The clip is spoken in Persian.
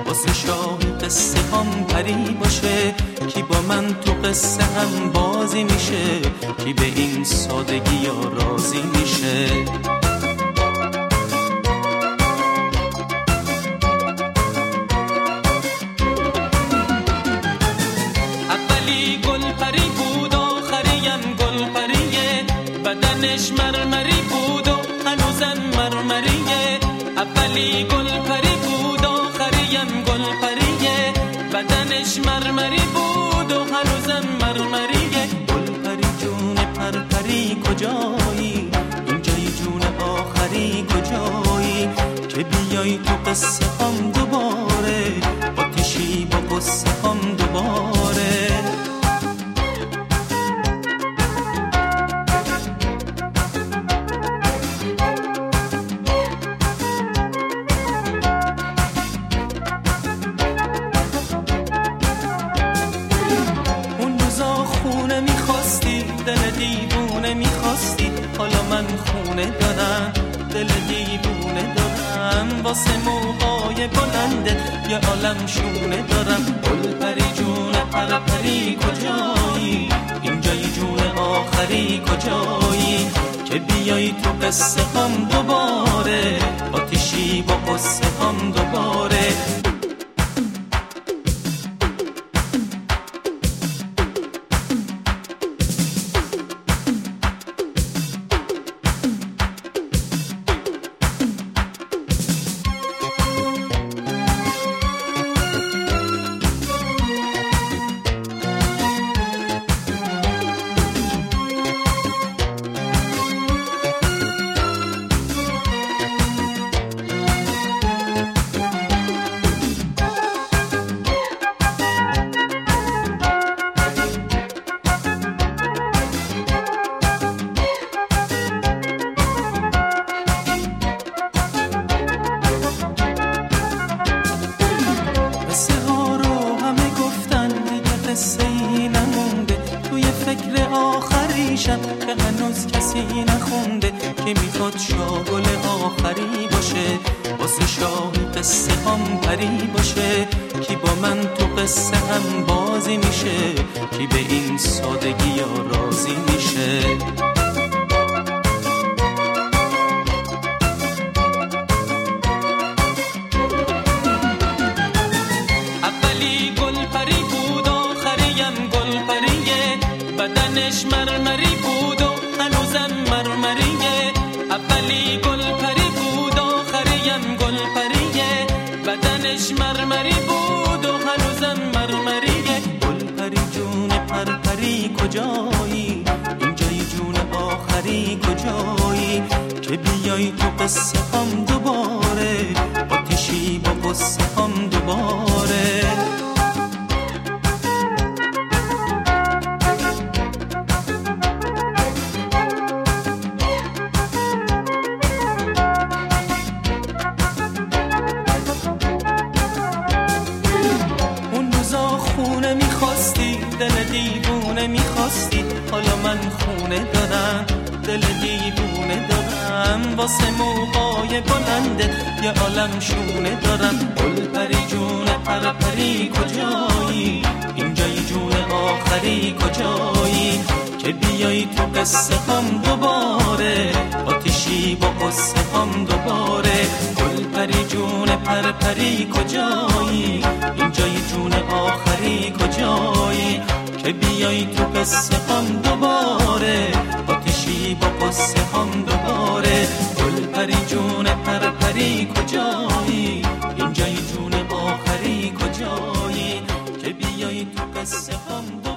واسه شاه قصه هم پری باشه. کی با من تو قصه هم بازی میشه، کی به این سادگی یا راضی میشه. اولی گل پری بود، آخریم گل پریه. بدنش مرمری بود و هنوزم مرمریه. اولی گل پری بود، آخریم گل پریه. بدنش مرمری بود و هنوزم مرمریه. گل پری جون پرپری کجایی؟ اینجای جون آخری کجایی؟ که بیای تو قصه هم دوباره، آتیشی با قصه هم دوباره. خونه میخواستی، دل دیوونه میخواستی. حالا من خونه دارم، دل دیوونه دارم. واسه موهای بلنده یه عالم شونه دارم. گل پری جون پرپری کجایی؟ اینجای جون آخری کجایی؟ که بیایی تو قصه هم دوباره، آتیشی با قصه هم دوباره. آخریشم که هنوز کسی نخونده، که میخواد شاگل آخری باشه. واسه شاه قصه هم پری باشه. کی با من تو قصه هم بازی میشه، کی به این سادگی یا راضی میشه. اولی گل پری بود، آخریم گل پریه. بدنش مرمری بود و هنوزم مرمریه. اولی گل پری بود، آخریم گل پریه. بدنش مرمری بود و هنوزم مرمریه. گل پری جون پرپری کجایی؟ اینجای جون آخری کجایی؟ که بیای تو قصه هم دوباره، آتیشی با قصه هم دوباره. خونه میخواستی، دل دیوونه میخواستی. حالا من خونه دارم، دل دیوونه دارم. واسه موهای بلنده یه عالم شونه دارم. گل پری جون پرپری کجایی؟ اینجای جون آخری کجایی؟ که بیایی تو قصه هم دوباره، آتیشی با قصه هم دوباره. گل پری جون پرپری کجایی؟ اینجای جون آخری کجایی؟ که بیایی تو قصه هم دوباره، آتیشی با قصه هم دوباره. گل پری جون پرپری کجایی؟ اینجای جون آخری کجایی؟ که بیایی تو قصه هم دوباره.